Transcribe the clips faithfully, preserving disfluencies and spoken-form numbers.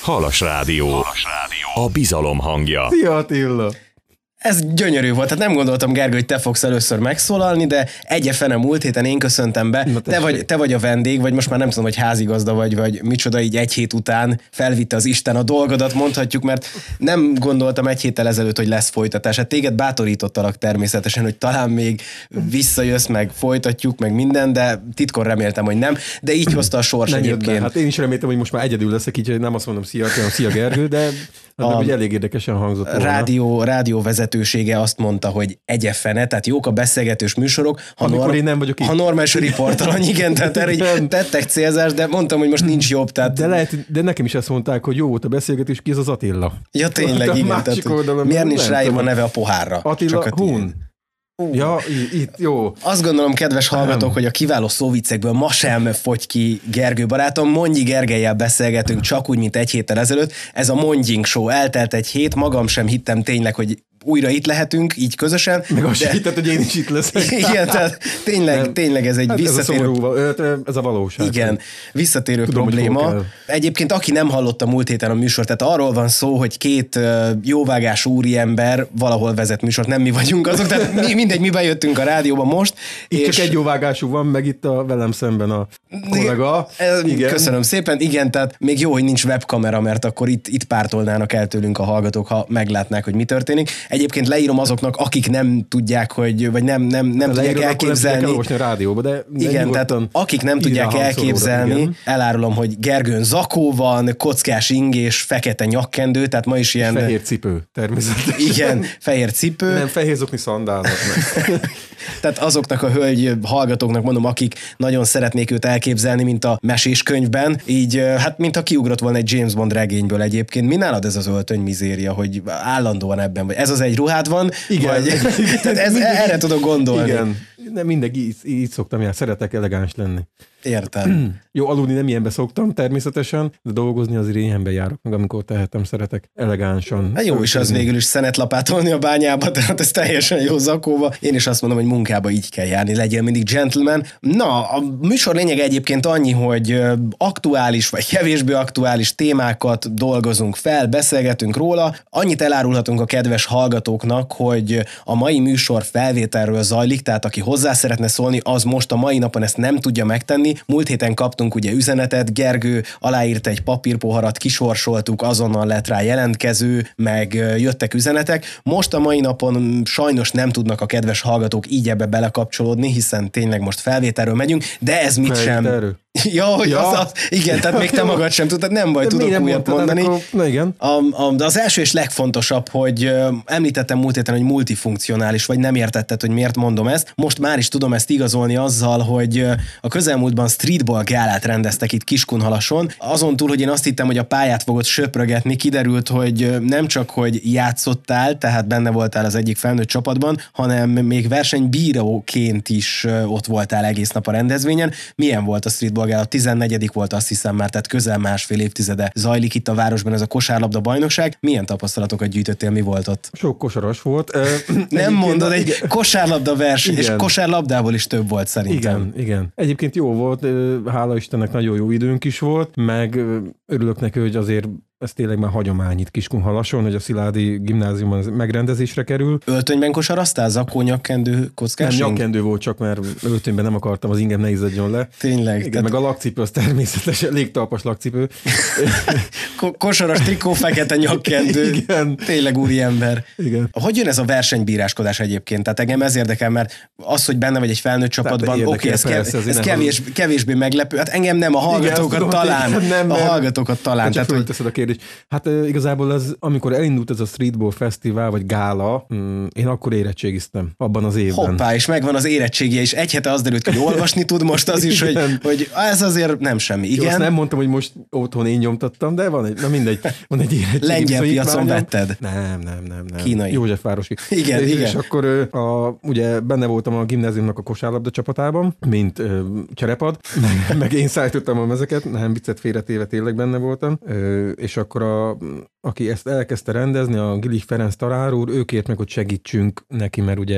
Halas Rádió. Halas Rádió. A bizalom hangja. Szia Attila! Ez gyönyörű volt, hát nem gondoltam, Gergő, hogy te fogsz először megszólalni, de egye fene múlt héten én köszöntem be, te vagy, te vagy a vendég, vagy most már nem tudom, hogy házigazda vagy, vagy micsoda, így egy hét után felvitte az Isten a dolgodat, mondhatjuk, mert nem gondoltam egy héttel ezelőtt, hogy lesz folytatás. Hát téged bátorítottalak természetesen, hogy talán még visszajössz, meg folytatjuk, meg minden, de titkon reméltem, hogy nem, de így hozta a sors egyébként. Hát én is reméltem, hogy most már egyedül leszek, így nem azt mondom szia, hanem szia Gergő, de a ugye elég érdekesen hangzott volna. Rádió, rádió vezetősége azt mondta, hogy egye fene, tehát jók a beszélgetős műsorok, ha, norm, én nem vagyok ha normális riportalany, igen, tehát erre tettek célzást, de mondtam, hogy most nincs jobb. Tehát... De, lehet, de nekem is ezt mondták, hogy jó volt a beszélgetés, ki ez az Attila. Ja tényleg, igen. Tehát, miért nincs ráírva a neve a pohárra? Attila Hun. Uh. Ja, itt jó. Azt gondolom, kedves hallgatók, hogy a kiváló szóviccekből ma sem fogy ki Gergő barátom. Mondji Gergellyel beszélgetünk csak úgy, mint egy héttel ezelőtt. Ez a Mondjink Show. Eltelt egy hét, magam sem hittem tényleg, hogy újra itt lehetünk, így közösen. Meg azt de... hitted, hogy én is itt leszek. Igen, tehát tényleg, tényleg ez egy hát visszatérő... Ez a, szomorú, ez a valóság. Igen, visszatérő Tudom, probléma. Egyébként, aki nem hallotta múlt héten a műsort, tehát arról van szó, hogy két jóvágású úriember valahol vezet műsort, nem mi vagyunk azok, tehát mi, mindegy, mi bejöttünk a rádióba most. Itt és... csak egy jóvágású van, meg itt a velem szemben a kollega. Igen. Köszönöm szépen, igen, tehát még jó, hogy nincs webkamera, mert akkor itt, itt pártolnának el tőlünk a hallgatók, ha meglátnák, hogy mi történik. Egyébként leírom azoknak, akik nem tudják, hogy, vagy nem, nem, nem tudják elképzelni. Nem kell a rádióba, de igen, tehát akik nem tudják elképzelni, elárulom, hogy Gergőn zakó van, kockás ingés, fekete nyakkendő, tehát ma is ilyen... Fehér cipő, természetesen. Igen, fehér cipő. Nem, fehér zokni szandálnak meg. Tehát azoknak a hölgy hallgatóknak mondom, akik nagyon szeretnék őt elképzelni, mint a meséskönyvben, így hát mintha kiugrott volna egy James Bond regényből egyébként. Mi nálad ez az öltöny mizéria, hogy állandóan ebben vagy? Ez az egy ruhád van? Igen. Vagy, tehát ez, erre tudok gondolni. Igen. Nem mindegy, így, így szoktam jár, szeretek elegáns lenni. Értem. Jó, aludni nem ilyenbe szoktam természetesen, de dolgozni azért ilyenbe járok meg, amikor tehetem, szeretek elegánsan. Hát jó is az végül is szenetlapátolni a bányába, tehát ez teljesen jó zakóba. Én is azt mondom, hogy munkába így kell járni, legyél mindig gentleman. Na, a műsor lényeg egyébként annyi, hogy aktuális vagy kevésbé aktuális témákat dolgozunk fel, beszélgetünk róla. Annyit elárulhatunk a kedves hallgatóknak, hogy a mai műsor felvételről zajlik, tehát aki hozzá szeretne szólni, az most a mai napon ezt nem tudja megtenni. Múlt héten kaptunk ugye üzenetet, Gergő aláírt egy papírpoharat, kisorsoltuk, azonnal lett rá jelentkező, meg jöttek üzenetek. Most a mai napon sajnos nem tudnak a kedves hallgatók így ebbe belekapcsolódni, hiszen tényleg most felvételről megyünk, de ez mit sem... Ja, hogy ja. Az, az, igen, tehát még te magad sem tudtad, nem baj, de tudok újat mondani. Akkor, na igen. A, a, de az első és legfontosabb, hogy említettem múlt héten, hogy multifunkcionális, vagy nem értetted, hogy miért mondom ezt. Most már is tudom ezt igazolni azzal, hogy a közelmúltban streetball gálát rendeztek itt Kiskunhalason. Azon túl, hogy én azt hittem, hogy a pályát fogod söprögetni, kiderült, hogy nem csak, hogy játszottál, tehát benne voltál az egyik felnőtt csapatban, hanem még versenybíróként is ott voltál egész nap a rendezvényen. Milyen volt a streetball? A tizennegyedik volt, azt hiszem már, tehát közel másfél évtizede zajlik itt a városban ez a kosárlabda bajnokság. Milyen tapasztalatokat gyűjtöttél, mi volt ott? Sok kosaras volt. Nem mondod, egy igen. Kosárlabda verseny, és kosárlabdából is több volt szerintem. Igen, igen. Egyébként jó volt, hála Istennek nagyon jó időnk is volt, meg örülök neki, hogy azért ez tényleg már hagyomány itt Kiskunhalason, hogy a Sziládi gimnáziumban megrendezésre kerül. Öltönyben kosaraztál? Zakó, nyakkendő, kockás? Nem, nyakkendő volt csak, mert öltönyben nem akartam, az ingem ne izzadjon le. Tényleg. Igen, tehát... meg a lakcipő, az természetesen légtalpas lakcipő. Kosaras trikó, fekete nyakkendő. Igen. Tényleg úriember. Igen. Hogy jön ez a versenybíráskodás egyébként? Tehát engem ez érdekel, mert az, hogy benne vagy egy felnőtt csapatban, oké, okay, ez, kev- ez kevés, kevésbé meglepő. Hát engem nem, a hallgatókat igen, talán. Tudom, nem, a hallgatókat talán. Tehát, hogy... Hát uh, igazából ez, amikor elindult ez a streetball fesztivál, vagy gála, um, én akkor érettségiztem abban az évben. Hoppá, és megvan az érettségie, és egy hete az derült, hogy olvasni tud most az is, hogy, hogy ez azért nem semmi. Igen. Jó, azt nem mondtam, hogy most otthon én nyomtattam, de van egy, na mindegy, van egy érettségi. Lengyel piacon vetted? Nem, nem, nem, nem. Kínai. Józsefvárosi. Igen, és, igen. És akkor a, ugye benne voltam a gimnáziumnak a kosárlabda csapatában, mint ö, cserepad, meg, meg én szállítottam a mezeket, nem viccet félretéve tényleg benne voltam, ö, és akkor a A, aki ezt elkezdte rendezni, a Gilich Ferenc tanár úr, ő kért meg, hogy segítsünk neki, mert ugye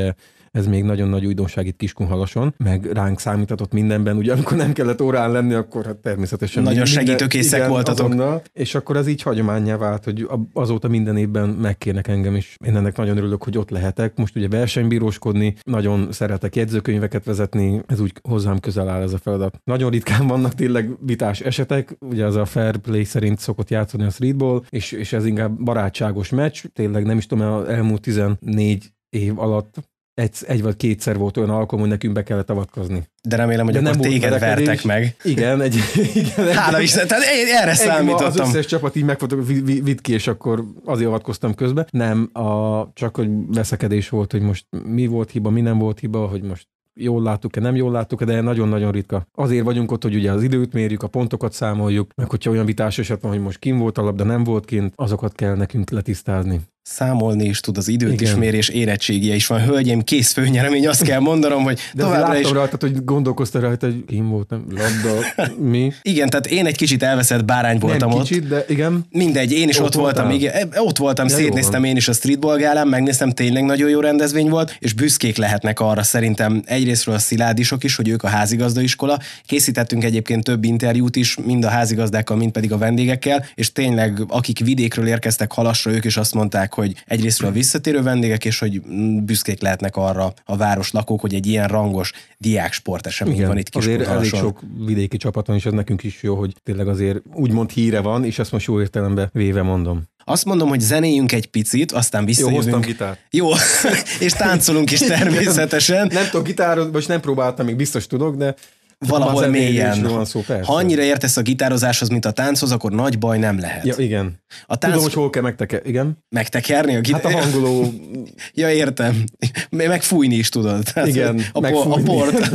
ez még nagyon nagy újdonság itt Kiskunhalason, meg ránk számítatott mindenben, ugye amikor nem kellett órán lenni, akkor hát természetesen nagyon segítőkészek voltatok. Azonnal, és akkor ez így hagyománnyá vált, hogy azóta minden évben megkérnek engem is. Én ennek nagyon örülök, hogy ott lehetek. Most ugye versenybíróskodni, nagyon szeretek jegyzőkönyveket vezetni, ez úgy hozzám közel áll ez a feladat. Nagyon ritkán vannak tényleg vitás esetek, ugye az a fair play szerint szokott játszani a streetball, és, és ez inkább barátságos meccs, tényleg nem is tudom, az elmúlt tizennégy év alatt egy, egy vagy kétszer volt olyan alkalom, hogy nekünk be kellett avatkozni. De remélem, hogy De akkor téged vertek meg. Igen, egy, igen. Hála Isten, tehát én erre számítottam. Az összes csapat így megfogtak, vidd ki, és akkor azért avatkoztam közbe. Nem, a, csak hogy veszekedés volt, hogy most mi volt hiba, mi nem volt hiba, hogy most jól láttuk-e, nem jól láttuk-e, de nagyon-nagyon ritka. Azért vagyunk ott, hogy ugye az időt mérjük, a pontokat számoljuk, meg hogyha olyan vitás eset van, hogy most kint volt a labda, nem volt kint, azokat kell nekünk letisztázni. Számolni is tud, az időt Igen. is mér, és érettségie is van. Hölgyeim, kész főnyeremény, azt kell mondanom, hogy de továbbra is... rajta, hogy gondolkoztál rajta, hogy kim voltam, labda, mi? Igen, tehát én egy kicsit elveszett bárány voltam Nem ott. kicsit, de igen. Mindegy, én is ott, ott voltam, igen, ott voltam, ja, szétnéztem én is a streetball gálán, megnéztem, tényleg nagyon jó rendezvény volt, és büszkék lehetnek arra szerintem egyrésztről a szilárdisok is, hogy ők a házigazdaiskola. Készítettünk egyébként több interjút is, mind a házigazdákkal, mind pedig a vendégekkel, és tényleg akik vidékről érkeztek Halasra, ők is azt mondták, hogy egyrésztről a visszatérő vendégek, és hogy büszkék lehetnek arra a város lakók, hogy egy ilyen rangos diáksport esemény van itt Kiskunhalason. Azért elég sok vidéki csapat van, és ez nekünk is jó, hogy tényleg azért úgymond híre van, és ezt most jó értelemben véve mondom. Azt mondom, hogy zenéljünk egy picit, aztán visszajövünk. Jó, hoztam gitárt. Jó, és táncolunk is természetesen. Nem tudok gitározni, most nem próbáltam, még biztos tudok, de valahol mélyen. Szó, ha annyira értesz a gitározáshoz, mint a tánchoz, akkor nagy baj nem lehet. Ja, igen. A tánc... Tudom, hogy hol kell megtekerni, igen. Megtekerni a gitárt? Hát a hangoló... ja, értem. Megfújni is tudod. Hát igen, a, megfújni. A port.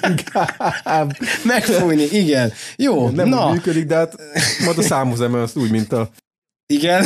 megfújni, igen. Jó, nem na. úgy működik, de hát majd a számhoz emelsz úgy, mint a... Igen.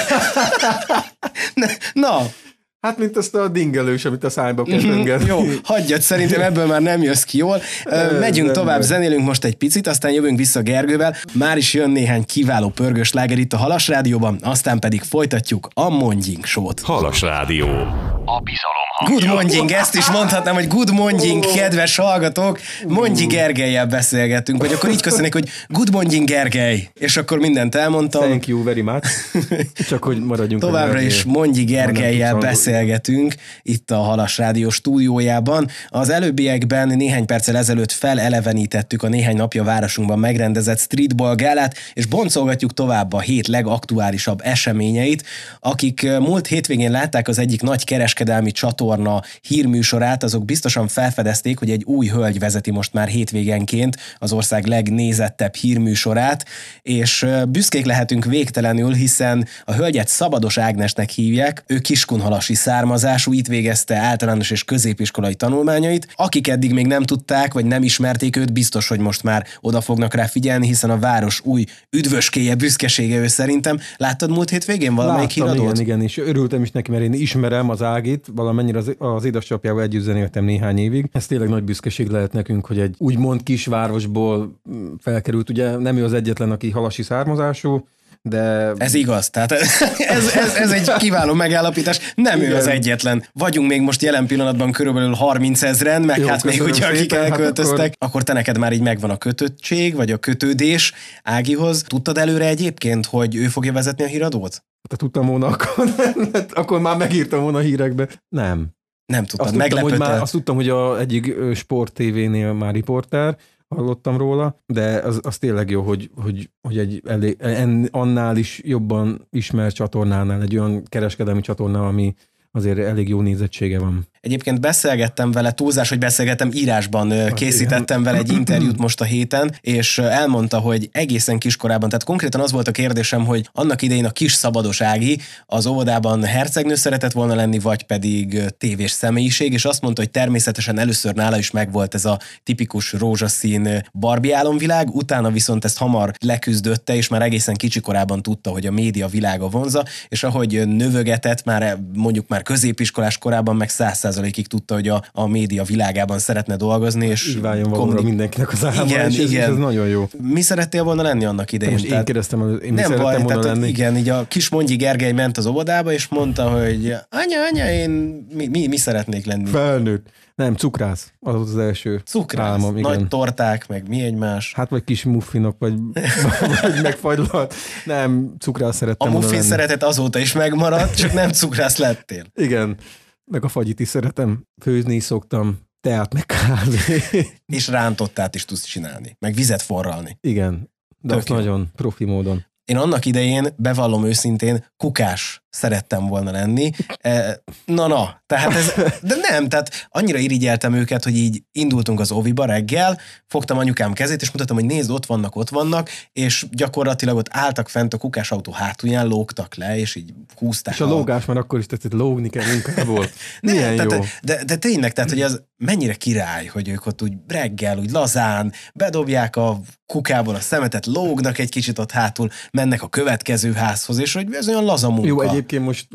na. Hát, mint azt a dingelős, amit a szájba kell döngetni. Jó, hagyjad, szerintem ebből már nem jössz ki jól. Megyünk tovább, zenélünk most egy picit, aztán jövünk vissza Gergővel. Már is jön néhány kiváló pörgős sláger itt a Halas Rádióban, aztán pedig folytatjuk a Mondjing Show-t. Halas Rádió. A bizalom hangja. Good morning, ezt is mondhatnám, hogy good morning, kedves hallgatók. Mondji Gergellyel beszélgetünk, vagy akkor így köszönjük, hogy good morning, Gergely. És akkor mindent elmondtam. Thank you very much. Csak hogy maradjunk. Továbbra is Mondji Gergellyel beszélgetünk itt a Halas Rádió stúdiójában. Az előbbiekben néhány perccel ezelőtt felelevenítettük a néhány napja városunkban megrendezett streetball gálát, és boncolgatjuk tovább a hét legaktuálisabb eseményeit. Akik múlt hétvégén látták az egyik nagy kereskedelmi csatorna hírműsorát, azok biztosan felfedezték, hogy egy új hölgy vezeti most már hétvégenként az ország legnézettebb hírműsorát, és büszkék lehetünk végtelenül, hiszen a hölgyet Szabados Ágnesnek hívják, ő kiskunhalasi származású, itt végezte általános és középiskolai tanulmányait. Akik eddig még nem tudták, vagy nem ismerték őt, biztos, hogy most már oda fognak rá figyelni, hiszen a város új üdvöskéje, büszkesége ő szerintem. Láttad múlt hétvégén valamelyik híradót? Igen, igen, és örültem is neki, mert én ismerem az Ágit, valamennyire az, az édesapjával együtt zenéltem néhány évig. Ez tényleg nagy büszkeség lehet nekünk, hogy egy úgymond kisvárosból felkerült. Ugye nem ő az egyetlen, aki halasi származású, de... Ez igaz, tehát ez, ez, ez egy kiváló megállapítás. Nem Igen. ő az egyetlen. Vagyunk még most jelen pillanatban körülbelül harminc ezren, meg Jó, hát még ugye akik elköltöztek, hát akkor... akkor te neked már így megvan a kötöttség, vagy a kötődés Ágihoz. Tudtad előre egyébként, hogy ő fogja vezetni a híradót? Ha tudtam volna, akkor, nem, akkor már megírtam volna a hírekbe. Nem. Nem tudtad, azt meglepődtél. Tudtam, hogy már, azt tudtam, hogy a egyik sport tévénél már riporter, hallottam róla, de az, az tényleg jó, hogy, hogy, hogy egy elég, en, annál is jobban ismert csatornánál, egy olyan kereskedelmi csatornál, ami azért elég jó nézettsége van. Egyébként beszélgettem vele, túlzás, hogy beszélgettem, írásban hát készítettem igen. vele egy interjút most a héten, és elmondta, hogy egészen kiskorában, tehát konkrétan az volt a kérdésem, hogy annak idején a kis Szabados Ági az óvodában hercegnő szeretett volna lenni, vagy pedig tévés személyiség, és azt mondta, hogy természetesen először nála is megvolt ez a tipikus rózsaszín Barbie álomvilág, utána viszont ezt hamar leküzdötte, és már egészen kicsikorában tudta, hogy a média világa vonza, és ahogy növögetett, már mondjuk már középiskolás korában meg száz százalékig tudta, hogy a, a média világában szeretne dolgozni, és így váljon valóra mindenkinek az álma, igen, és ez, igen. ez nagyon jó. Mi szerettél volna lenni annak idején? Most én kérdeztem, én mi nem szerettem baj, volna tehát, lenni. Igen, így a kis Mondji Gergely ment az óvodába, és mondta, hogy anya, anya, én mi, mi, mi szeretnék lenni? Felnőtt. Nem, cukrász. Az volt az első Cukrász, álmom, igen. nagy torták, meg mi egymás. Hát vagy kis muffinok, vagy, vagy megfagylat. Nem, cukrász szerettem A volna muffin lenni. szeretet azóta is megmaradt, csak nem cukrász lettél. Igen, meg a fagyit is szeretem. Főzni is szoktam, teát meg kávé. És rántottát is tudsz csinálni, meg vizet forralni. Igen, de Tök azt jó. nagyon profi módon. Én annak idején, bevallom őszintén, kukás szerettem volna lenni. Na-na, tehát ez, de nem, tehát annyira irigyeltem őket, hogy így indultunk az oviba reggel, fogtam anyukám kezét, és mutattam, hogy nézd, ott vannak, ott vannak, és gyakorlatilag ott álltak fent a kukás autó hátulján, lógtak le, és így húzták. És a lógás már akkor is tetszett, lógni kell munkából. Milyen ne, jó. Tehát, de, de tényleg, tehát, hogy ez mennyire király, hogy ők ott úgy reggel, úgy lazán, bedobják a kukából a szemetet, lógnak egy kicsit ott hátul, mennek a következő házhoz, és hogy ez olyan laza munka. Jó, egyébként most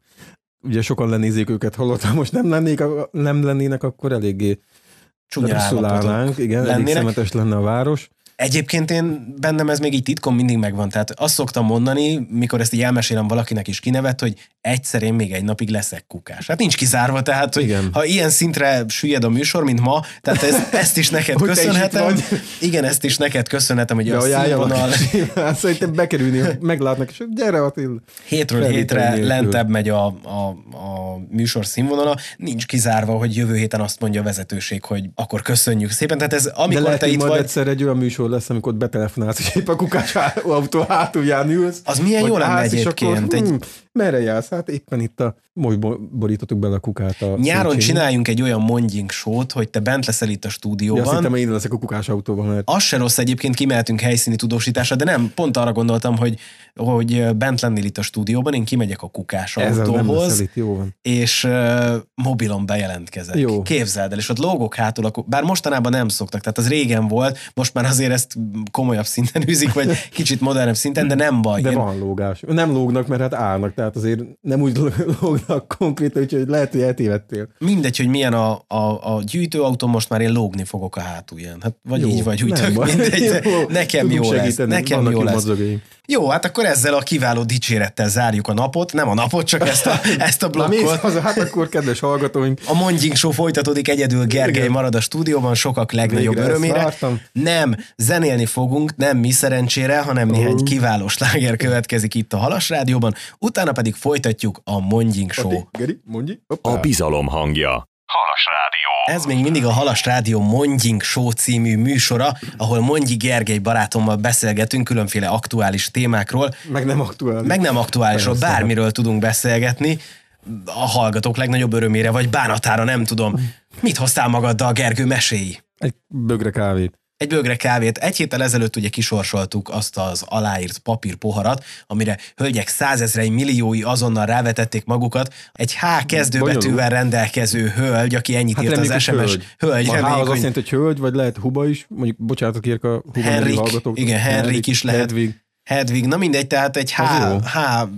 ugye sokan lenézik őket, hallottam, most nem, lennék, nem lennének, akkor eléggé csúnya rosszul állnánk, állapotok igen, elég lennének. szemetes lenne a város. Egyébként én bennem ez még így titkon mindig megvan. Tehát azt szoktam mondani, mikor ezt így elmesélem valakinek is kinevet, hogy egyszer én még egy napig leszek kukás. Hát nincs kizárva, tehát hogy Igen. ha ilyen szintre süllyed a műsor, mint ma, tehát ez, ezt is neked Hogy te is itt köszönhetem. vagy. Igen, ezt is neked köszönhetem, hogy De a ajánljanak színvonal is. Szerintem bekerülni, meglátnak, és gyere Attila. hétről Felvétel hétre nélkül. lentebb megy a, a, a műsor színvonala. Nincs kizárva, hogy jövő héten azt mondja a vezetőség, hogy akkor köszönjük szépen. Tehát ez, De amikor lehet, te hogy itt majd vagy, egyszer egy olyan műsor lesz, amikor ott betelefonálsz, és épp a kukás autó hátulján ülsz. az milyen vagy jó lenne állsz, és egyébként. Akkor, Egy, hm, merre jársz? Hát éppen itt a... Most borítottuk bele a kukát a... Nyáron Széchenyi. csináljunk egy olyan mondjink sót, hogy te bent leszel itt a Ja, azt stúdióban. hittem, én leszek a kukás autóban, mert Az se rossz egyébként, kimehetünk helyszíni tudósításra, de nem, pont arra gondoltam, hogy, hogy bent lennél itt a stúdióban, én kimegyek a kukás ez az nem autóhoz, leszel itt, jó van. és uh, mobilon bejelentkezek. Jó. Képzeld el, és ott lógok hátul, akkor, bár mostanában nem szoktak, tehát az régen volt, most már azért ezt komolyabb szinten űzik, vagy kicsit modernebb szinten, de nem baj. De Én, van lógás. Nem lógnak, mert hát állnak, tehát azért nem úgy lógnak konkrétan, úgyhogy lehet, hogy eltévedtél. mindegy, hogy milyen a, a, a gyűjtőautó, most már én lógni fogok a hátulján. Hát vagy Jó, így, vagy úgy, nem tök baj. mindegy. Jó, Nekem tudunk jó lesz. segíteni, Nekem vannak jó jó lesz. madzagjaink. Jó, hát akkor ezzel a kiváló dicsérettel zárjuk a napot, nem a napot, csak ezt a, ezt a Na mész blokkot. haza, hát akkor kedves hallgatóink, A Mondjink Show folytatódik, egyedül Gergely Igen. marad a stúdióban, sokak legnagyobb Végre ezt örömére. vártam. Nem, zenélni fogunk, nem mi szerencsére, hanem néhány kiváló sláger következik itt a Halas Rádióban, utána pedig folytatjuk a Mondjink Show. Ati, Geri, mondj. A bizalom hangja. Halas Rádió. Ez még mindig a Halas Rádió Mondjink Show című műsora, ahol Mondji Gergely barátommal beszélgetünk különféle aktuális témákról, Meg nem aktuális. meg nem aktuálisról, Persze. bármiről tudunk beszélgetni, a hallgatók legnagyobb örömére, vagy bánatára, nem tudom. Mit hoztál magaddal, Gergő, mesélj? Egy bögre kávét. Egy bögre kávét. Egy héttel ezelőtt ugye kisorsoltuk azt az aláírt papírpoharat, amire hölgyek százezrei, milliói azonnal rávetették magukat. Egy H kezdőbetűvel rendelkező hölgy, aki ennyit Hát írt az reméljük, es em es. hölgy. Hölgy, A H reméljük, az azt hogy jelenti, hogy hölgy, vagy lehet huba is, mondjuk bocsánatot kérek a huba nevű Henrik, hallgatók. igen, Henrik is lehet. Hedvig. Hedvig, na mindegy, tehát egy H, Az jó. H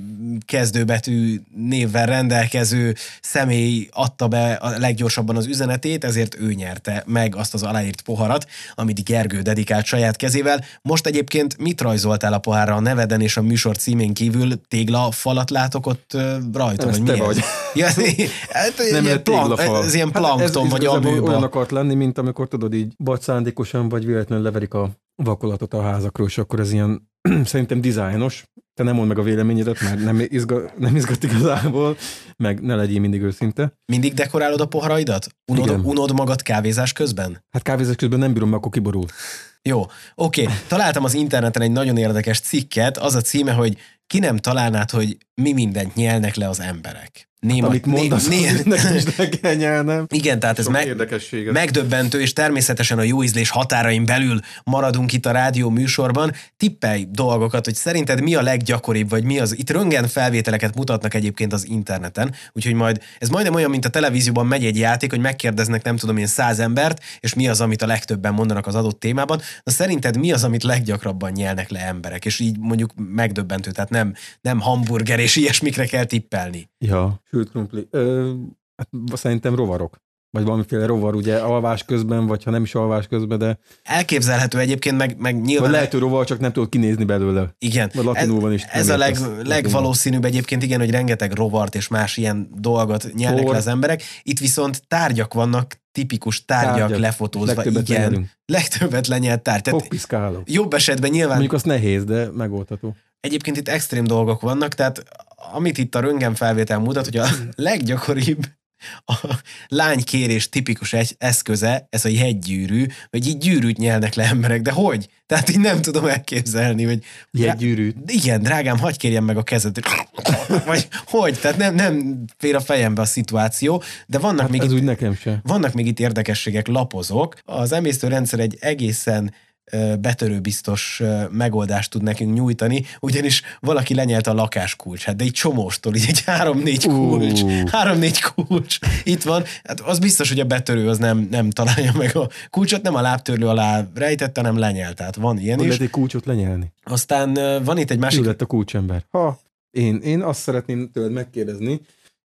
kezdőbetű névvel rendelkező személy adta be a leggyorsabban az üzenetét, ezért ő nyerte meg azt az aláírt poharat, amit Gergő dedikált saját kezével. Most egyébként mit rajzoltál a pohárra a neveden és a műsor címén kívül? Téglafalat látok ott ö, rajta, Nem, vagy ez mi te ez? vagy. Ja, hát, Nem, ilyen egy plank, téglafal. ez ilyen Hát plankton, ez vagy igazából amőba. olyan akart lenni, mint amikor tudod így, vagy szándékosan, vagy véletlenül leverik a vakolatot a házakról, és akkor ez ilyen szerintem dizájnos. Te nem mondd meg a véleményedet, mert nem, izga, nem izgat igazából, meg ne legyél mindig őszinte. Mindig dekorálod a poharaidat? Unod, Igen. unod magad kávézás közben? Hát kávézás közben nem bírom, mert akkor kiborul. Jó, oké. Okay. Találtam az interneten egy nagyon érdekes cikket, az a címe, hogy ki nem találnád, hogy mi mindent nyelnek le az emberek. Néma, Amit mondasz, né, né, nekem is le kell nyelnem. igen, tehát ez Sok meg, érdekességet. megdöbbentő, és természetesen a jó ízlés határain belül maradunk itt a rádió műsorban. Tippelj dolgokat, hogy szerinted mi a leggyakoribb, vagy mi az, itt röntgen felvételeket mutatnak egyébként az interneten, úgyhogy majd, ez majdnem olyan, mint a televízióban megy egy játék, hogy megkérdeznek nem tudom én száz embert, és mi az, amit a legtöbben mondanak az adott témában. Na szerinted mi az, amit leggyakrabban nyelnek le emberek, és így mondjuk megdöbbentő, tehát nem, nem hamburger és ilyesmikre kell tippelni. Ja, sült krumpli. Ö, Hát szerintem rovarok. Vagy valamiféle rovar, ugye, alvás közben, vagy ha nem is alvás közben, de... Elképzelhető egyébként, meg, meg nyilván... Vagy lehető rovar, csak nem tudod kinézni belőle. Igen. Vagy latinul van is. Ez a leg, legvalószínűbb egyébként, igen, hogy rengeteg rovart és más ilyen dolgot nyelnek Hol. le az emberek. Itt viszont tárgyak vannak, tipikus tárgyak, tárgyak. lefotózva. Legtöbbet igen. lenyelünk. Legtöbbet lenyelt tárgy. Fogpiszkáló. Jobb esetben nyilván... Mondjuk az nehéz, de megoldható. Egyébként itt extrém dolgok vannak, tehát amit itt a röntgenfelvétel mutat, hogy a leggyakoribb a lánykérés tipikus egy eszköze, ez a jegygyűrű, hogy így gyűrűt nyelnek le emberek, de hogy? Tehát így nem tudom elképzelni, hogy... Jegygyűrűt? Igen, drágám, hagyj kérjem meg a kezed. Vagy hogy? Tehát nem, nem fér a fejembe a szituáció, de vannak hát még ez itt, úgy nekem sem. Vannak még itt érdekességek, lapozok. Az emésztőrendszer egy egészen betörőbiztos megoldást tud nekünk nyújtani, ugyanis valaki lenyelte a lakáskulcsát, de egy csomóstól, így egy három-négy kulcs, uh. három-négy kulcs itt van, hát az biztos, hogy a betörő az nem, nem találja meg a kulcsot, nem a lábtörlő alá rejtette, hanem lenyelt, tehát van ilyen hogy is. Lehet egy kulcsot lenyelni. Aztán van itt egy másik... Ő lett a kulcsember. Ha, én, én azt szeretném tőled megkérdezni,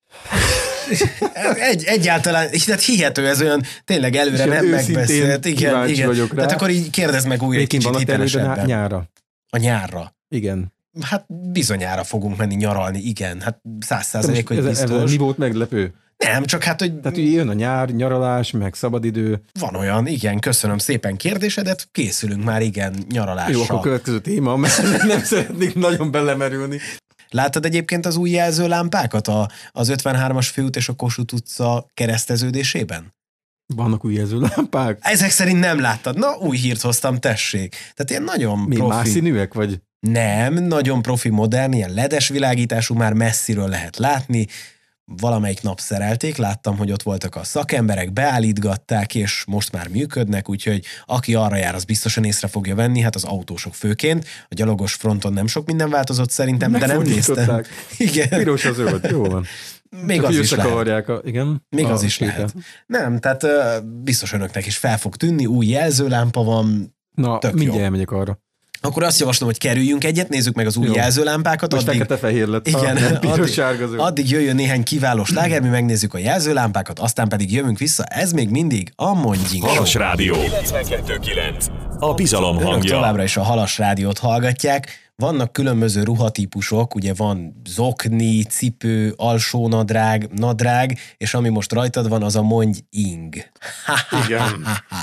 Egy, egyáltalán, tehát hihető ez olyan tényleg előre nem megbeszélt. Igen, igen. Tehát akkor így kérdezd meg újra egy kicsit hitelesebben. Nyárra. A nyárra. Igen. Hát bizonyára fogunk menni nyaralni, igen. Hát száz százalék, hogy biztos. Ez, ez mi volt meglepő? Nem, csak hát, hogy... Tehát ugye jön a nyár, nyaralás, meg szabadidő. Van olyan, igen, köszönöm szépen kérdésedet, készülünk már, igen, nyaralással. Jó, akkor következő téma, mert nem szeretnék nagyon belemerülni. Láttad egyébként az új jelzőlámpákat a, az ötvenhármas főút és a Kossuth utca kereszteződésében? Vannak új jelzőlámpák? Ezek szerint nem láttad. Na, új hírt hoztam, tessék. Tehát ilyen nagyon Mi, profi. más színűek vagy? Nem, nagyon profi, modern, ilyen ledes világítású, már messziről lehet látni. Valamelyik nap szerelték, láttam, hogy ott voltak a szakemberek, beállítgatták, és most már működnek, úgyhogy aki arra jár, az biztosan észre fogja venni, hát az autósok főként. A gyalogos fronton nem sok minden változott szerintem, de nem néztem. Igen. Piros az zöld, jó van. Még az is lehet. A, igen, Még az is képen. lehet. Nem, tehát uh, biztos önöknek is fel fog tűnni, új jelzőlámpa van. Na, mindjárt elmegyek arra. Akkor azt javaslom, hogy kerüljünk egyet, nézzük meg az új Jó. jelzőlámpákat. Most addig, fekete-fehér lett. Igen, ha, addig, addig jöjjön néhány kiváló sláger, mi megnézzük a jelzőlámpákat, aztán pedig jövünk vissza. Ez még mindig a Mondjink Halas Rádió. kilencvenkettő kilenc. A bizalom hangja. Önök továbbra is a Halas Rádiót hallgatják. Vannak különböző ruhatípusok, ugye van zokni, cipő, alsónadrág, nadrág, és ami most rajtad van, az a mondj ing. Igen.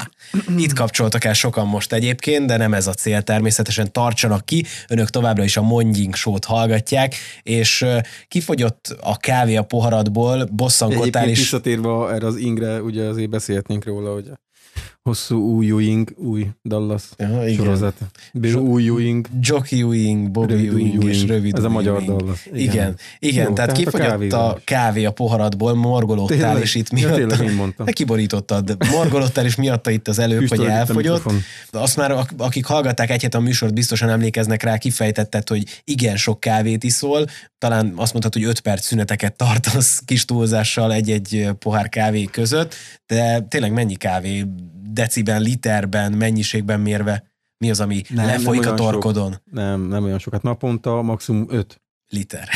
Itt kapcsoltak el sokan most egyébként, de nem ez a cél, természetesen tartsanak ki, önök továbbra is a Mondjink show-t hallgatják, és kifogyott a kávé a poharadból, bosszankodtál is. Egyébként visszatérve erre az ingre, ugye azért beszélhetnénk róla, hogy hosszú új Ewing, új Dallas ja, sorozat. Bill új Ewing. Jockey Ewing, Bobby Ewing és rövid Ez a magyar Dallas. Igen, igen. igen Jó, tehát kifogyott a, a kávé a poharadból, morgolódtál is itt miatta. Ja, tényleg én mondtam. Kiborítottad, morgolódtál is miatta itt az előbb, hogy elfogyott. Azt már, akik hallgatták egy hét a műsort, biztosan emlékeznek rá, kifejtetted, hogy igen sok kávét iszol, talán azt mondtad, hogy öt perc szüneteket tartasz kis túlzással egy-egy pohár kávé között, de tényleg mennyi kávé deciben, literben, mennyiségben mérve, mi az, ami nem, lefolyik nem a torkodon? Sok. Nem, nem olyan sokat. Naponta maximum öt. Liter.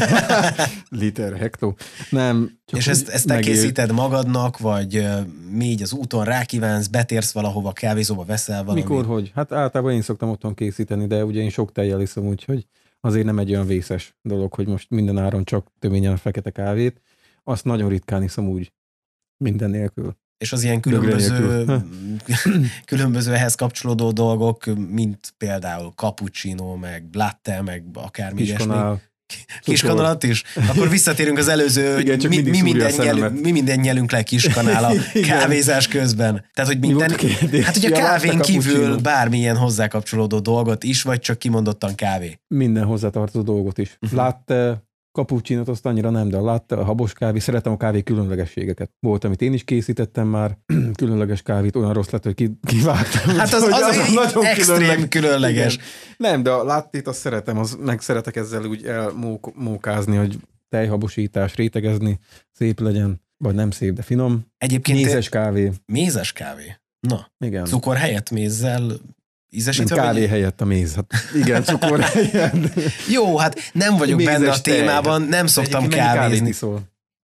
Liter, hektó. Nem. És ezt, ezt te készíted magadnak, vagy mi így az úton rákívánsz, betérsz valahova, kávézóba veszel valamit? Mikor, hogy? Hát általában én szoktam otthon készíteni, de ugye én sok tejjel iszom, úgyhogy azért nem egy olyan vészes dolog, hogy most minden áron csak töményen a fekete kávét. Azt nagyon ritkán iszom úgy, minden nélkül. És az ilyen különböző, különböző ehhez kapcsolódó dolgok, mint például cappuccino, meg latte, meg akármi ilyesmi. Kiskanalat is? Akkor visszatérünk az előző, igen, hogy mi, mi, minden nyelünk, mi minden nyelünk le kiskanál a kávézás közben. Tehát, hogy minden, hát ugye a kávén kívül bármilyen hozzákapcsolódó dolgot is, vagy csak kimondottan kávé? Minden hozzátartozó dolgot is. Uh-huh. Latte, cappuccinot azt annyira nem, de a latte, a habos kávé, szeretem a kávé különlegességeket. Volt, amit én is készítettem már, különleges kávét, olyan rossz lett, hogy kivágtam. Hát az, az, az, az nagyon extrém különleges. különleges. Nem, de a lattét azt szeretem, az, meg szeretek ezzel úgy elmókázni, hogy tejhabosítás, rétegezni, szép legyen, vagy nem szép, de finom. Egyébként mézes kávé. Mézes kávé? Na, igen. Cukor helyett mézzel ízesítve? Kávé vagy? Helyett a méz. Hát igen, cukor helyett. Jó, hát nem vagyok mézes benne a témában, tej. Nem szoktam kávézni.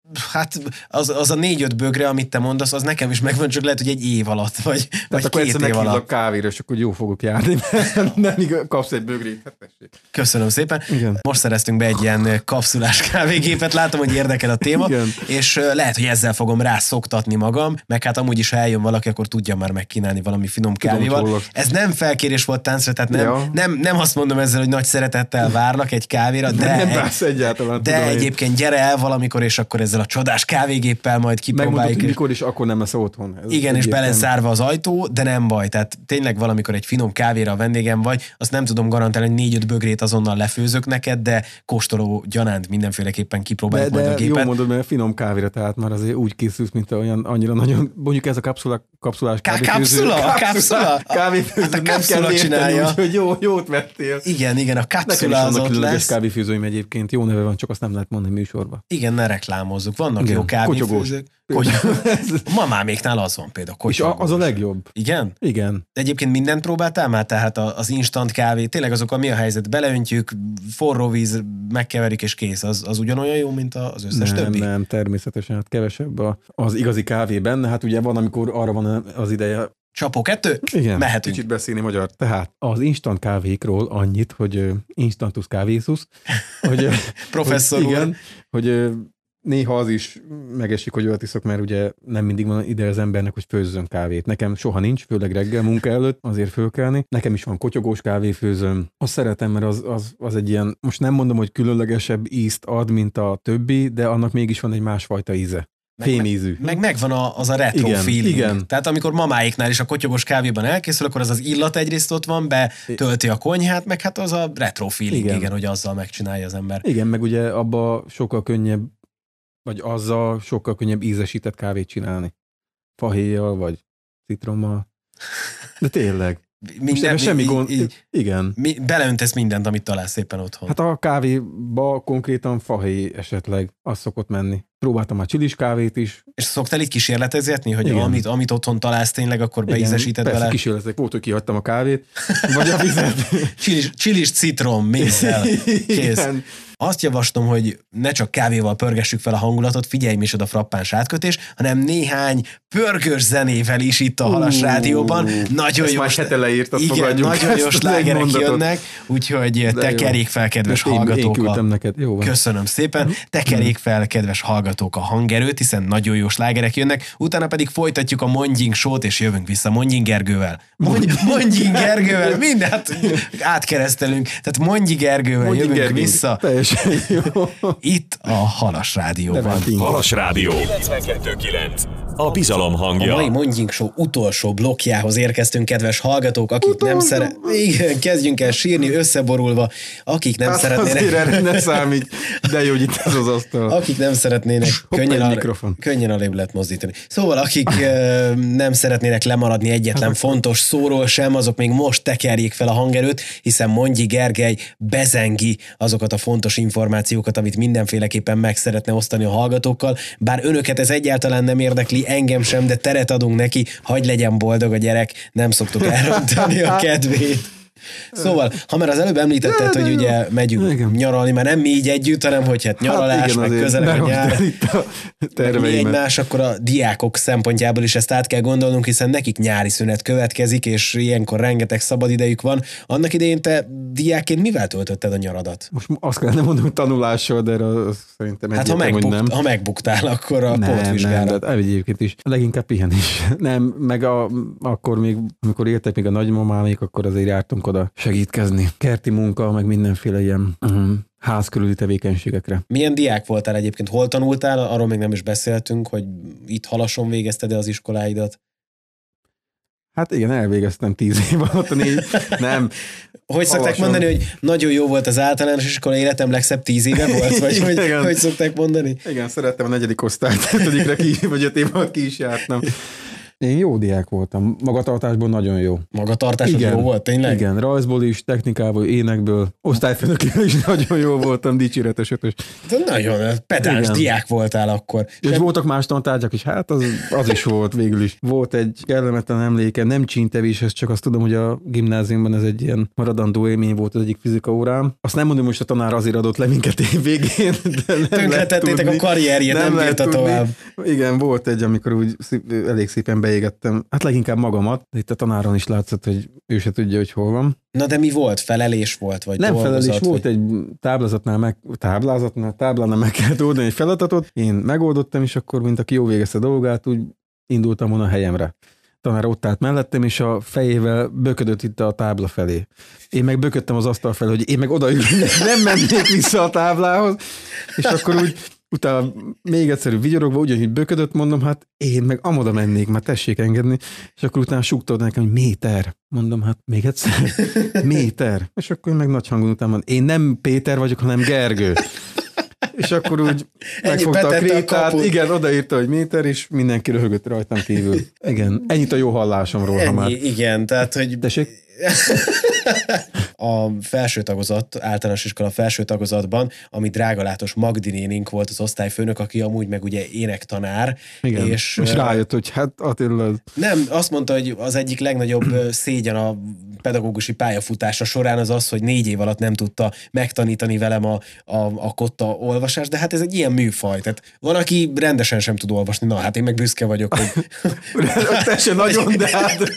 Hát az, az a négy-öt bögre, amit te mondasz, az nekem is megvan, csak lehet, hogy egy év alatt, vagy, vagy akkor két év alatt. Kávéra, és akkor jó fogok járni, mert nem kapsz egy bögrét. Hát Köszönöm szépen. Igen. Most szereztünk be egy ilyen kapszulás kávégépet, látom, hogy érdekel a téma, Igen. és lehet, hogy ezzel fogom rászoktatni magam, meg hát amúgy is, ha eljön valaki, akkor tudja már megkínálni valami finom kávéval. Ez nem felkérés volt táncra, tehát nem, ja. nem, nem azt mondom ezzel, hogy nagy szeretettel várlak egy kávéra, de, nem bász egyáltalán. de tudom, egyébként gyere el valamikor, és akkor ezzel a csodás kávégéppel majd kipróbáljuk. Megmondod, mikor is, akkor nem lesz otthon. Ez igen, és belezárva az ajtó, de nem baj. Tehát tényleg valamikor egy finom kávéra a vendégem vagy, azt nem tudom garantálni, hogy négy-öt bögrét azonnal lefőzök neked, de kóstoló gyanánt mindenféleképpen kipróbáljuk de, majd a de gépet. jó mondod, mert finom kávéra, tehát már azért úgy készülsz, mint olyan annyira nagyon, mondjuk ez a kapszula, kapszulás kávéfőző. Kapszula? A kapszula? Kávéfőző, Hát a nem kell kapszula érteni, csinálja. úgyhogy jó, jót vettél. Igen, igen, a Nekem is kapszula az vannak ott különleges lesz. kávéfőzőim egyébként, jó neve van, csak azt nem lehet mondani műsorba. Igen, ne reklámozzuk. Vannak Igen, jó kávéfőzők. kotyogós. Mamáméknál az van például. És a, az a legjobb. Igen? Igen. De egyébként mindent próbáltál már? Tehát az instant kávé, tényleg azok a mi a helyzet? Beleöntjük, forró víz, megkeverik és kész. Az, az ugyanolyan jó, mint az összes nem, többi? Nem, természetesen, hát kevesebb a, az igazi kávé benne. Hát ugye van, amikor arra van az ideje. Csapó kettő? Igen, mehetünk. Kicsit beszélni magyar. Tehát az instant kávékról annyit, hogy instantus kávésus, hogy, Professzor hogy úr. igen, hogy néha az is megesik, hogy olyat iszok, mert ugye nem mindig van ide az embernek, hogy főzzön kávét. Nekem soha nincs, főleg reggel munka előtt, azért fölkelni. Nekem is van kotyogós kávéfőzőm. Azt szeretem, mert az, az, az egy ilyen, most nem mondom, hogy különlegesebb ízt ad, mint a többi, de annak mégis van egy másfajta íze. Fémízű. Meg, meg megvan a, az a retro igen, feeling. Igen. Tehát amikor mamáiknál is a kotyogos kávéban elkészül, akkor az az illat egyrészt ott van, betölti a konyhát, meg hát az a retro feeling, igen, igen hogy azzal megcsinálja az ember. Igen, meg ugye abba sokkal könnyebb, vagy azzal sokkal könnyebb ízesített kávét csinálni. Fahéjjal, vagy citrommal. De tényleg. Minden, semmi így, gond. Így, igen. Mi, beleöntesz mindent, amit találsz szépen otthon. Hát a kávéba konkrétan fahéj esetleg az szokott menni. Próbáltam már csilis kávét is. És szoktál itt kísérletezni, hogy amit, amit otthon találsz tényleg, akkor beízesíted persze, vele? kísérletek. Volt, hogy kihagytam a kávét, vagy a vizet. csilis, csilis citrom, mézzel. Kész. Igen. Azt javaslom, hogy ne csak kávéval pörgessük fel a hangulatot, figyelj micsoda frappáns átkötés, hanem néhány pörgős zenével is itt a Halas uh, Rádióban. Nagyon jó. Már leírtad, igen, nagyon jó slágerek jönnek, úgyhogy tekerjék fel, kedves én, hallgatók. Én küldtem neked. Jó van. Köszönöm szépen. Tekerjék fel, kedves hallgatók, a hangerőt, hiszen nagyon jó slágerek jönnek, utána pedig folytatjuk a Mondjing Show-t, és jövünk vissza Mondjing Gergővel. Mondj, Mondjing Gergővel, mindent átkeresztelünk. Tehát Mondjing Gergővel Mondjing jövünk Gergő. Vissza. Jó. Itt a Halas Rádióban. Halas Rádió kilencvenkettő kilenc. A bizalom hangja. A mai Mondjing Show utolsó blokkjához érkeztünk, kedves hallgatók, akik utolsó. nem szeret... Igen, kezdjünk el sírni, összeborulva, akik nem hát szeretnének... Azért erre ne számít, de jó, hogy itt ez az asztal. Akik nem szeretnének könnyen, al... könnyen alébb lehet mozdítani. Szóval, akik nem szeretnének lemaradni egyetlen fontos szóról sem, azok még most tekerjék fel a hangerőt, hiszen Mondji Gergely bezengi azokat a fontos információkat, amit mindenféleképpen meg szeretne osztani a hallgatókkal, bár önöket ez egyáltalán nem érdekli, engem sem, de teret adunk neki, hagy legyen boldog a gyerek, nem szoktuk elrontani a kedvét. Szóval, ha már az előbb említetted, hogy ugye megyünk igen. nyaralni, már nem mi így együtt, hanem hogy hát nyaralás, hát igen, meg közelebb a nyár, meg mi egymás, akkor a diákok szempontjából is ezt át kell gondolnunk, hiszen nekik nyári szünet következik, és ilyenkor rengeteg szabadidejük van. Annak idején te diákként mivel töltötted a nyaradat? Most azt kellene mondani, hogy tanulással, de az szerintem hát ha, megbukt, hogy nem. ha megbuktál, akkor a pótvizsgálat. Nem, egyébként is. Leginkább pihenés. Nem, meg a, akkor még, amikor éltek még a nagymamámék, akkor azért jártunk oda segítkezni. Kerti munka, meg mindenféle ilyen uh-huh, ház körüli tevékenységekre. Milyen diák voltál egyébként? Hol tanultál? Arról még nem is beszéltünk, hogy itt Halason végezted-e az iskoláidat? Hát igen, elvégeztem tíz év alatt, négy, nem. Hogy szokták mondani, hogy nagyon jó volt az általános iskola, életem legszebb tíz éve volt? Vagy hogy, hogy szokták mondani? Igen, szerettem a negyedik osztályt, ötödikre ki, vagy öt év alatt ki is jártam. Én jó diák voltam, magatartásból nagyon jó. Magatartás az jó volt, tényleg? Igen, rajzból is, technikából, énekből, osztályfőnökkel is nagyon jó voltam, dicséretes ötös. De nagyon pedáns igen. diák voltál akkor. És Sem... voltak más tantárgyak is, hát az, az is volt végül is. Volt egy kellemetlen emléke, nem csíntevéshez, csak azt tudom, hogy a gimnáziumban ez egy ilyen maradandó élmény volt az egyik fizika órám. Azt nem mondom, most a tanár azért adott le minket év végén, de nem tönkretettétek a karrierjét, nem, nem bírta tovább. Igen, volt egy, amikor úgy elég szépen beégettem, hát leginkább magamat, de itt a tanáron is látszott, hogy ő se tudja, hogy hol van. Na de mi volt? Felelés volt? Vagy nem dolgozat, felelés, vagy... volt egy táblázatnál, meg, táblázatnál, táblánál meg kellett oldani egy feladatot, én megoldottam, és akkor, mint aki jó végezte a dolgát, úgy indultam volna a helyemre. Tanár ott állt mellettem, és a fejével böködött itt a tábla felé. Én meg böködtem az asztal felé, hogy én meg odaülök, nem mennék vissza a táblához, és akkor úgy utána még egyszerű vigyorogva, ugyanúgy böködött, mondom, hát én meg amoda mennék, már tessék engedni, és akkor utána súgtad nekem, hogy méter. Mondom, hát még egyszer, méter. És akkor meg nagy hangon utána mondom, én nem Péter vagyok, hanem Gergő. És akkor úgy megfogta a krétát, a igen, odaírta, hogy méter, és mindenki röhögött rajtam kívül. Igen, ennyit a jó hallásomról. Ennyi, már. Igen, tehát, hogy... Tessék? A felső tagozat, általános iskola felső tagozatban, ami drágalátos Magdi nénink volt az osztályfőnök, aki amúgy meg ugye énektanár. Igen, és, és rájött, hogy hát Attila... Nem, azt mondta, hogy az egyik legnagyobb szégyen a pedagógusi pályafutása során az az, hogy négy év alatt nem tudta megtanítani velem a, a, a kotta olvasást, de hát ez egy ilyen műfaj. Tehát van, aki rendesen sem tud olvasni. Na, hát én meg büszke vagyok, hogy... Te se nagyon, de hát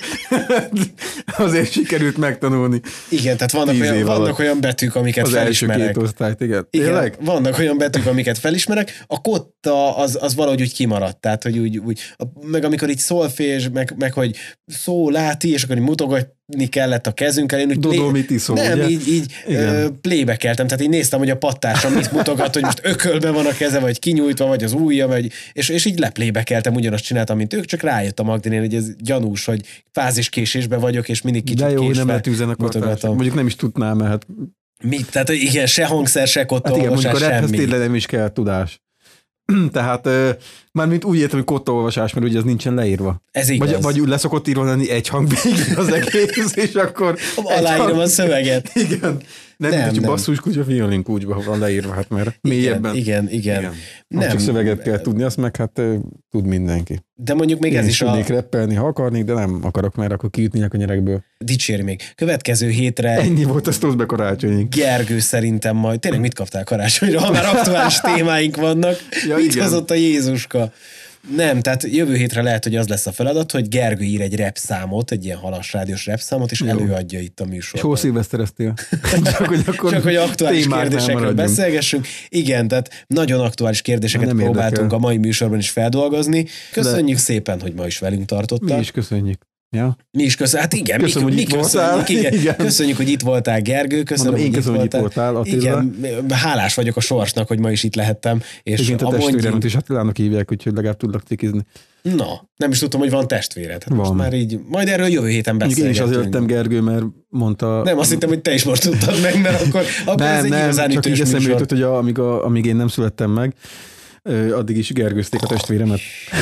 azért sikerült megtanulni. Igen, tehát vannak, olyan, vannak olyan betűk, amiket az felismerek. Az első két osztályt, igen. igen. Vannak olyan betűk, amiket felismerek. A kotta az, az valahogy úgy kimaradt. Tehát, hogy úgy, úgy meg amikor így szolfés, meg, meg hogy szó, láti, és akkor így mutogatni kellett a kezünkkel. Én úgy Dodomiti szó, Nem, ugye? így, így ö, playback-eltem. Tehát így néztem, hogy a pattársam mit mutogat, hogy most ökölbe van a keze, vagy kinyújtva, vagy az ujja, vagy, és, és így leplayback-eltem, ugyanazt csináltam, mint ők, csak rájött a Magdinén, hogy ez gyanús, hogy fáziskésésben vagyok, és mindig kicsit de jó, késve nem mutogatom. Mondjuk nem is tudnám, mert... Mit? Tehát igen, se hangszer, se kottaolvasás, hát igen, semmi. tényleg nem is kell tudás. Tehát mármint úgy értem, hogy kottaolvasás, mert ugye ez nincsen leírva. Ez igaz. Vagy, vagy úgy leszokott írva lenni egy hang végén az egész, és akkor... Aláírom hang... a szöveget. Igen. Nem, nem, nem. Basszus kutya, violin kúcsba van leírva, hát mert mélyebben. Igen, igen. igen. Nem. Csak szöveget kell tudni, azt meg hát tud mindenki. De mondjuk még Én ez is, is a... tudnék reppelni, ha akarnék, de nem akarok, mert akkor kiütnének a nyerekből. Dicséri még. Következő hétre... Ennyi volt, azt hozd be karácsonyig. Gergő szerintem majd... Tényleg mit kaptál karácsonyra, ha már aktuális témáink vannak? Ja, mit igen. hozott a Jézuska? Nem, tehát jövő hétre lehet, hogy az lesz a feladat, hogy Gergő ír egy repszámot, egy ilyen halas rádiós repszámot, és jó. előadja itt a műsorban. És hol szilvesztereztél? Csak, hogy, akkor Csak hogy aktuális kérdésekről beszélgessünk. Igen, tehát nagyon aktuális kérdéseket nem próbáltunk érdekel. a mai műsorban is feldolgozni. Köszönjük De... szépen, hogy ma is velünk tartottál. Mi is köszönjük. Ja. Mi is köszönjük. Hát igen, köszönöm, mi, hogy mi itt köszönjük. Igen. Igen. Köszönjük, hogy itt voltál, Gergő. Köszönöm, Mondom, én hogy köszönöm, itt voltál. voltál igen, hálás vagyok a sorsnak, hogy ma is itt lehettem. És igen, a, a testvéremet mondjunk... is Attilának hívják, úgyhogy legalább tudlak cikizni. Na, nem is tudtam, hogy van testvéred. Hát van. Most már így, majd erről jövő héten beszélgetünk. Én is azért jöttem, Gergő, mert mondta... Nem, azt hittem, hogy te is most tudtad meg, mert akkor, akkor nem, ez egy nem, igazán csak ütős így eszembe műsor. jutott, hogy a, amíg, a, amíg én nem születtem meg, addig is gergőzték a testvéremet.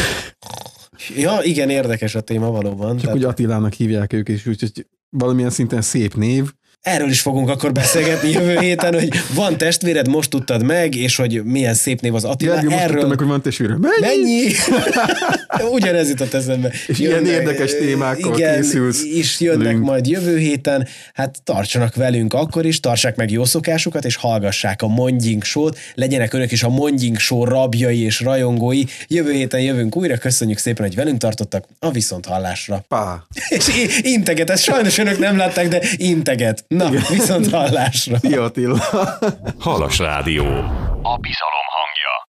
Ja, igen, érdekes a téma valóban. Csak tehát... hogy Attilának hívják ők is, úgyhogy valamilyen szinten szép név. Erről is fogunk akkor beszélgetni jövő héten, hogy van testvéred, most tudtad meg, és hogy milyen szép név az Attila. Gergő, most Erről... tudtam meg, hogy van testvéred. Mennyi? Mennyi? Ugyanez jutott eszembe. És jönnek, ilyen érdekes témákkal igen, készülsz. És jönnek lünk. majd jövő héten. Hát tartsanak velünk akkor is, tartsák meg jó szokásukat, és hallgassák a Mondjink Show-t. Legyenek önök is a Mondjink Show rabjai és rajongói. Jövő héten jövünk újra. Köszönjük szépen, hogy velünk tartottak. A viszonthallásra. Pá. És integet, ezt sajnos önök nem látták, de integet. Na, igen. Viszont hallásra. Szia Attila. Halas Rádió. A bizalom hang.